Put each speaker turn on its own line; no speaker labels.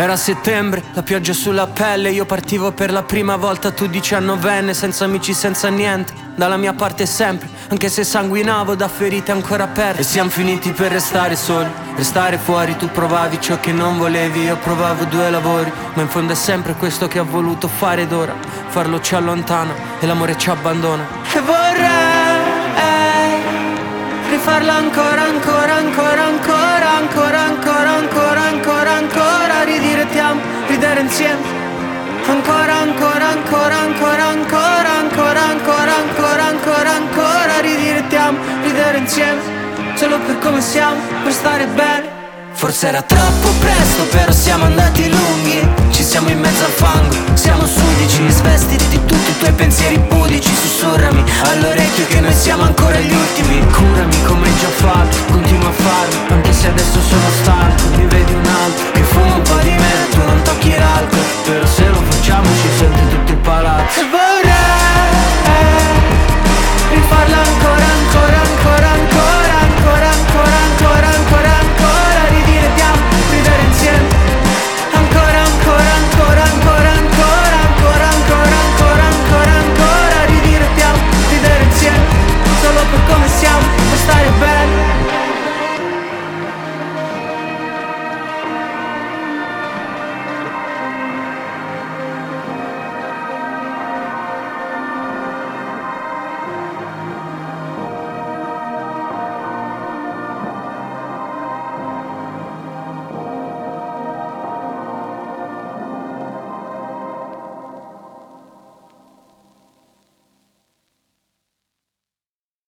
Era settembre, la pioggia sulla pelle, io partivo per la prima volta, tu 19enne, senza amici, senza niente, dalla mia parte sempre, anche se sanguinavo da ferite ancora aperte. E siamo finiti per restare soli, restare fuori, tu provavi ciò che non volevi, io provavo 2 lavori, ma in fondo è sempre questo che ho voluto fare ed ora farlo ci allontana e l'amore ci abbandona. E vorrei rifarla ancora, ancora, ancora, ancora, ancora, ancora, ancora, ancora, ancora, ridire ti amo, ridere insieme. Ancora, ancora, ancora, ancora, ancora, ancora, ancora, ancora, ancora, ancora, ridire ti amo, ridere insieme. Solo per come siamo, per stare bene. Forse era troppo presto, però siamo andati lunghi. Ci siamo in mezzo al fango, siamo sudici, svestiti di tutti i tuoi pensieri pudici. Sussurrami all'orecchio che noi siamo ancora gli ultimi. Curami come già fatto, continua a farlo, anche se adesso sono stanco. Mi vedi una